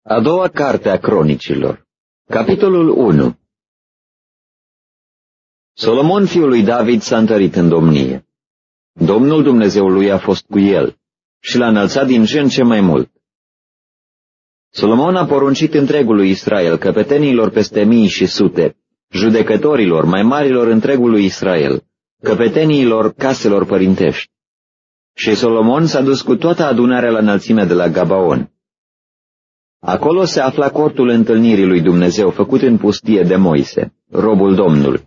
A doua carte a Cronicilor, capitolul 1. Solomon, fiul lui David, s-a întărit în domnie. Domnul Dumnezeul lui a fost cu el și l-a înălțat din ce în ce mai mult. Solomon a poruncit întregului Israel, căpetenilor peste mii și sute, judecătorilor mai marilor întregului Israel, căpeteniilor caselor părintești. Și Solomon s-a dus cu toată adunarea la înălțimea de la Gabaon. Acolo se afla cortul întâlnirii lui Dumnezeu, făcut în pustie de Moise, robul Domnului.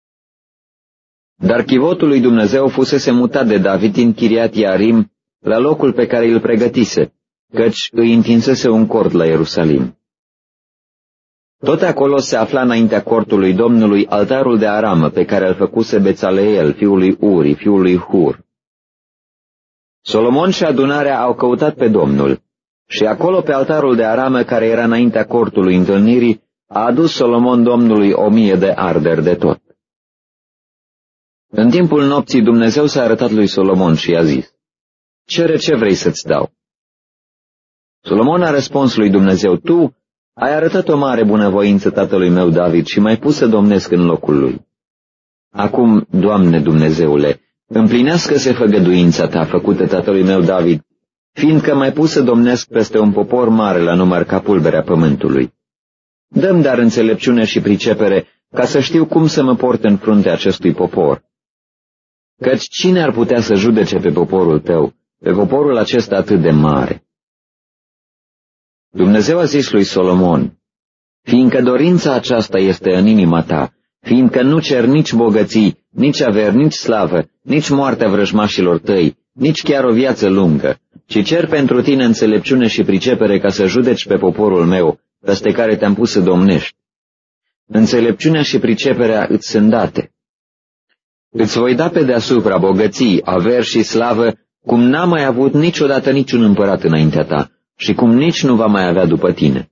Dar chivotul lui Dumnezeu fusese mutat de David în Chiriat Iarim, la locul pe care îl pregătise, căci îi întinsese un cort la Ierusalim. Tot acolo se afla înaintea cortului Domnului altarul de aramă pe care îl făcuse Bețaleel, fiul lui Uri, fiul lui Hur. Solomon și adunarea au căutat pe Domnul și acolo pe altarul de aramă care era înaintea cortului întâlnirii a adus Solomon Domnului 1000 de arderi de tot. În timpul nopții Dumnezeu s-a arătat lui Solomon și i-a zis: "Cere ce vrei să-ți dau." Solomon a răspuns lui Dumnezeu: "Tu ai arătat o mare bunăvoință tatălui meu David și m-ai pus să domnesc în locul lui. Acum, Doamne Dumnezeule, împlinească-se făgăduința ta făcută tatălui meu David, fiindcă m-ai pus să domnesc peste un popor mare la număr ca pulberea pământului. Dă-mi dar înțelepciune și pricepere, ca să știu cum să mă port în fruntea acestui popor. Căci cine ar putea să judece pe poporul tău, pe poporul acesta atât de mare?" Dumnezeu a zis lui Solomon: "Fiindcă dorința aceasta este în inima ta, fiindcă nu cer nici bogății, nici averi, nici slavă, nici moartea vrăjmașilor tăi, nici chiar o viață lungă, ci cer pentru tine înțelepciune și pricepere ca să judeci pe poporul meu, peste care te-am pus să domnești. Înțelepciunea și priceperea îți sunt date. Îți voi da pe deasupra bogății, averi și slavă, cum n-a mai avut niciodată niciun împărat înaintea ta și cum nici nu va mai avea după tine."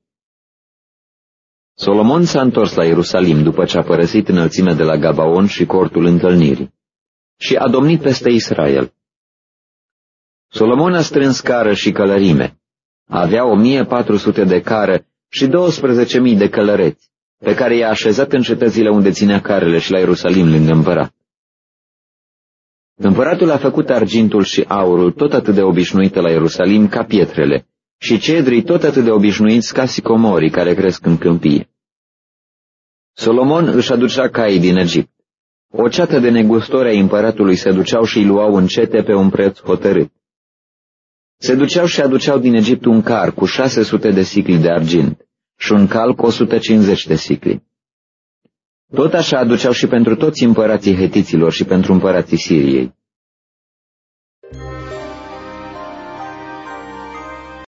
Solomon s-a întors la Ierusalim după ce a părăsit înălțimea de la Gabaon și cortul întâlnirii și a domnit peste Israel. Solomon a strâns cară și călărime. Avea 1400 de cară și 12.000 de călăreți, pe care i-a așezat în cetățile unde ținea carele și la Ierusalim lângă împărat. Împăratul a făcut argintul și aurul tot atât de obișnuite la Ierusalim ca pietrele și cedrii tot atât de obișnuiți ca sicomorii care cresc în câmpie. Solomon își aducea caii din Egipt. O ceată de negustori ai împăratului se duceau și îi luau în cete pe un preț hotărât. Se duceau și aduceau din Egipt un car cu 600 de sicli de argint și un cal cu 150 de sicli. Tot așa aduceau și pentru toți împărații hetiților și pentru împărații Siriei.